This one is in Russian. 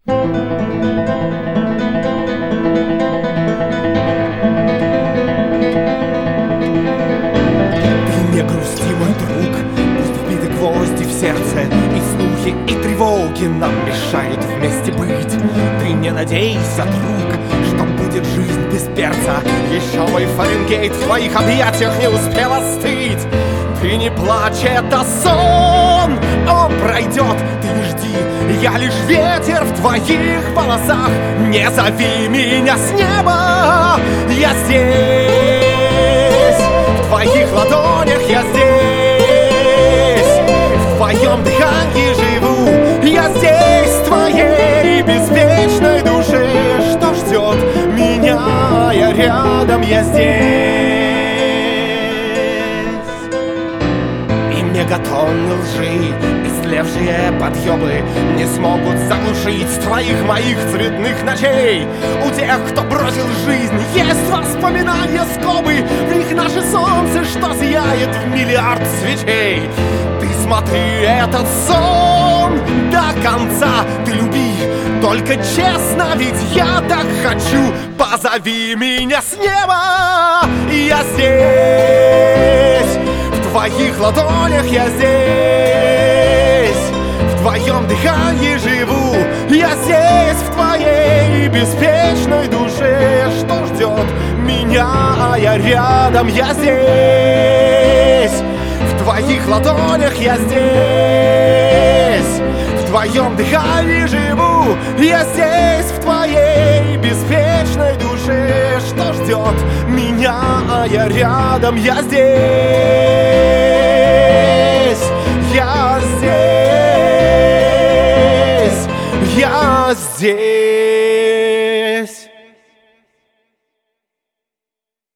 Не грусти, мой друг, пусть вбиты гвозди в сердце, и слухи, и тревоги нам мешают вместе быть. Ты не надейся, друг, что будет жизнь без перца. Еще мой Фаренгейт в твоих объятиях не успел остыть. Ты не плачь, это сон, он пройдет, ты не жди. Я лишь ветер в твоих волосах, не зови меня с неба. Я здесь, в твоих ладонях я здесь, в твоем дыхании живу. Я здесь, в твоей беспечной душе. Что ждет меня, я рядом, я здесь. И мегатонны лжи, истлевшие подъебы не смогут заглушить твоих моих цветных ночей. У тех, кто бросил жизнь, есть воспоминания скобы. В них наше солнце, что сияет в миллиард свечей. Ты смотри этот сон до конца, ты люби только честно, ведь я так хочу. Позови меня с неба, я здесь, в твоих ладонях я здесь, в твоем дыхании живу. Я здесь, в твоей беспечной душе. Что ждет меня, а я рядом, я здесь, в твоих ладонях я здесь, в твоем дыхании живу. Я здесь, в твоей беспечной душе. Что ждет меня, а я рядом, я здесь, я здесь, я здесь.